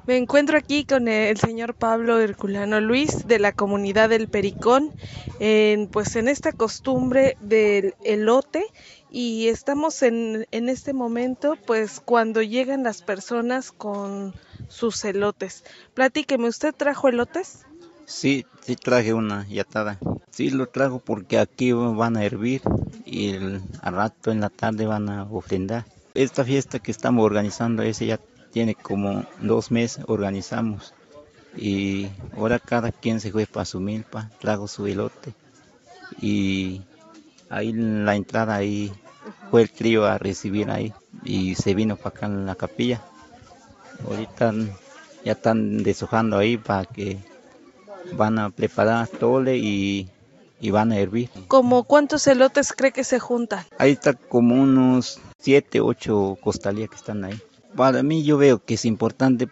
Me encuentro aquí con el señor Pablo Herculano Luis de la comunidad del Pericón, en esta costumbre del elote y estamos en este momento pues cuando llegan las personas con sus elotes. Platíqueme, ¿usted trajo elotes? Sí, sí traje una yatada. Sí lo trajo porque aquí van a hervir y al rato en la tarde van a ofrendar. Esta fiesta que estamos organizando, ese ya tiene como 2 meses organizamos y ahora cada quien se fue para su milpa, trajo su elote y ahí en la entrada ahí fue el trío a recibir ahí y se vino para acá en la capilla. Ahorita ya están deshojando ahí para que van a preparar tole y van a hervir. ¿Como cuántos elotes cree que se juntan? Ahí está como unos 7, 8 costalías que están ahí. Para mí yo veo que es importante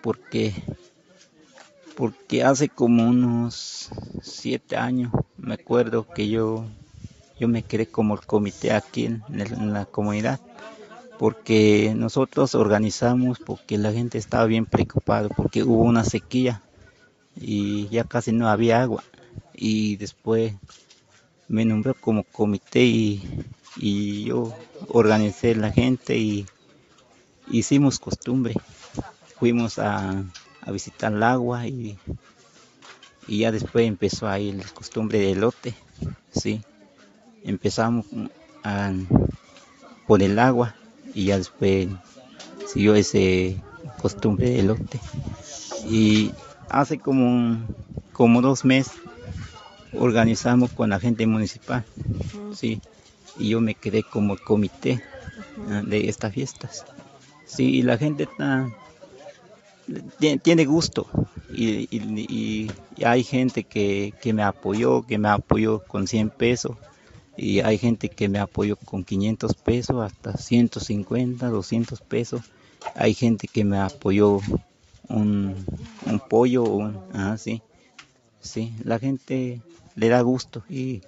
porque hace como unos 7 años me acuerdo que yo me quedé como el comité aquí en la comunidad porque nosotros organizamos porque la gente estaba bien preocupada porque hubo una sequía y ya casi no había agua y después me nombró como comité y yo organicé la gente y hicimos costumbre. Fuimos a visitar el agua y ya después empezó ahí la costumbre del elote. Sí, empezamos a, por el agua y ya después siguió ese costumbre del elote. Y hace como 2 meses organizamos con la gente municipal, sí, y yo me quedé como comité de estas fiestas. Sí, y la gente tiene gusto y hay gente que me apoyó con 100 pesos y hay gente que me apoyó con 500 pesos hasta 150, 200 pesos. Hay gente que me apoyó un, un pollo, sí, sí, la gente le da gusto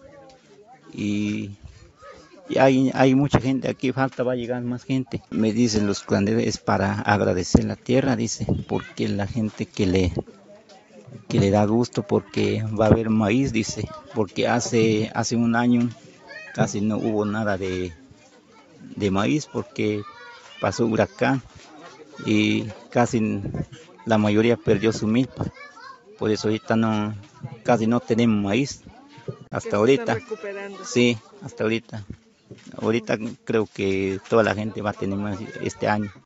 y y hay mucha gente aquí, falta, va a llegar más gente. Me dicen los curanderos, es para agradecer la tierra, dice, porque la gente que le da gusto, porque va a haber maíz, dice, porque hace un año casi no hubo nada de maíz, porque pasó huracán y casi la mayoría perdió su milpa. Por eso ahorita no, casi no tenemos maíz, Que hasta se están ahorita, recuperando. sí, hasta ahorita. Ahorita creo que toda la gente va a tener más este año.